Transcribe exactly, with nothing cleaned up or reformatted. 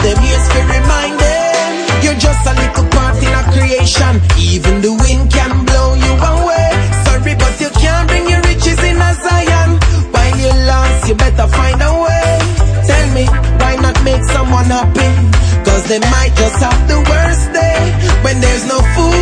them ears to remind them you're just a little part in a creation. Even the wind can blow you away. Sorry, but you can't bring your riches in a Zion. While you're lost, you better find a way. Tell me, why not make someone happy? Cause they might just have the worst day when there's no food